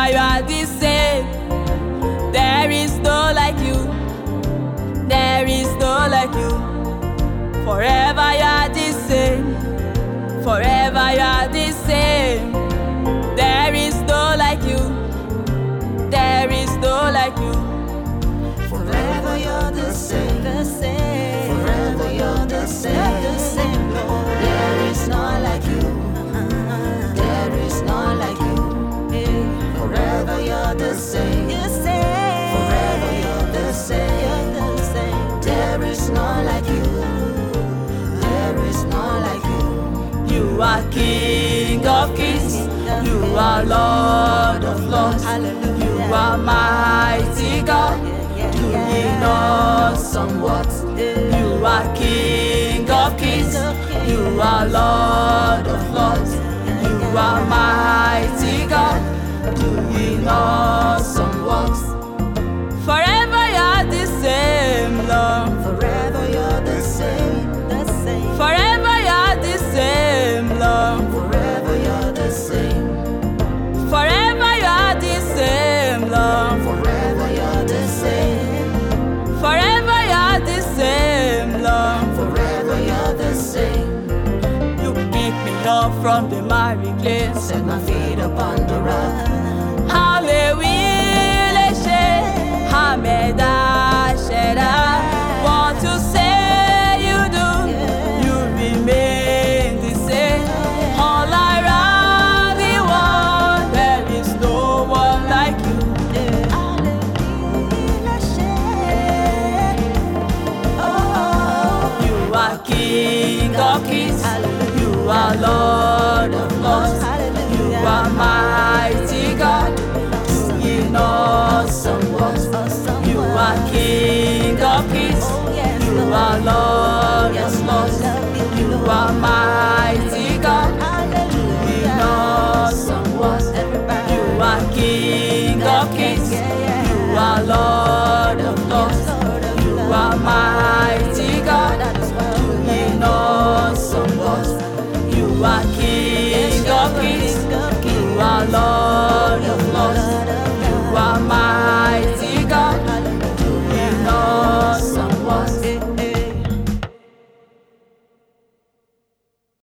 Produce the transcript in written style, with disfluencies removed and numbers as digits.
you are the same. There is no like you. There is no like you. Forever you are the same. Forever you are the same. There is no like you. There is no like you. Forever you're the same, the same. Forever you're the same, the same, Lord. There is none like you. There is none like you. Forever you're the same, the same. Forever you're the same, you're the same. There is none like you. There is none like you. You are King of Kings. You are Lord of Lords. You are mighty God. Doing awesome works. You are King of Kings. You are Lord of Lords. You are mighty God. Doing awesome works. Forever you're the same, Lord. Forever you're the same, the same. Forever you're the same, Lord. Forever you're the same. Forever you're the same, Lord. Forever you're the same. Forever you're the same, Lord. Forever you're the same. You pick me up from the miry clay. Set my feet upon the rock. Want to say you do, you remain the same. All around the world, there is no one like you. You are King of Kings. You are Lord of Lords. You are mighty God. Doing awesome works. You are King of Kings. You are Lord.